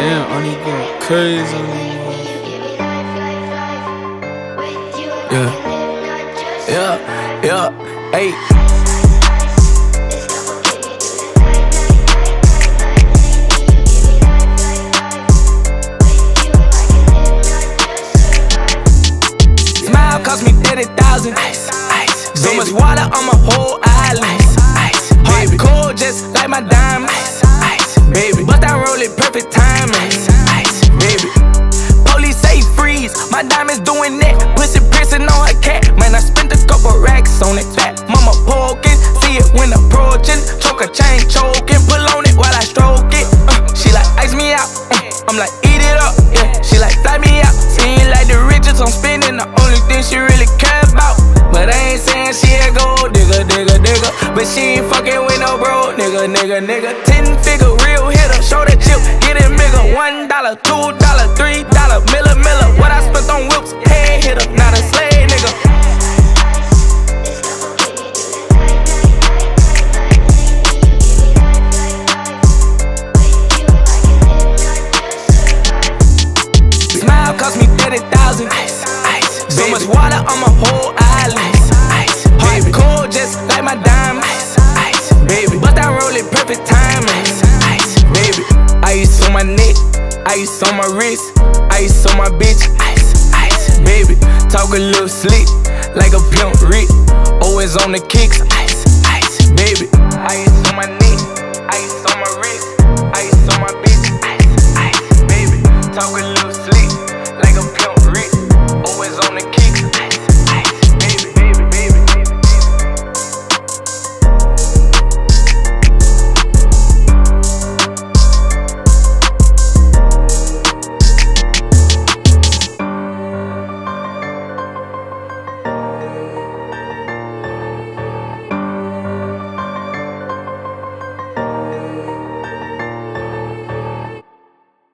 Damn, I need going crazy on these motherfuckers. Yeah, hey. Smile cost me 30,000. So much water on my whole island. Hard cold just like my diamonds. Baby, but I roll it perfect timing. Baby, police say freeze. My diamonds doing that. Pussy pressing on her cat. Man, I spent a couple racks on it. Back, mama poking. See it when approaching. Choke a chain choking. Pull on it while I stroke it. She like ice me out. I'm like eat it up. Yeah, she like fly me out. Seeing like the riches I'm spending. The only thing she really care about. But I ain't saying she a gold digger. But she ain't fucking with no bro nigga. 10-figure real hitter. Show that chip, get it bigger. $1, $2, $3, miller. What I spent on whips, head hitter. Not a slave nigga. Smile cost me 30,000. So much water on my whole island. Hard cold just like my diamonds. Baby, but I roll it perfect timing. Baby, ice on my neck, ice on my wrist, ice on my bitch. Baby, talk a little slick like a pimp Rick. Always on the kicks. Baby, ice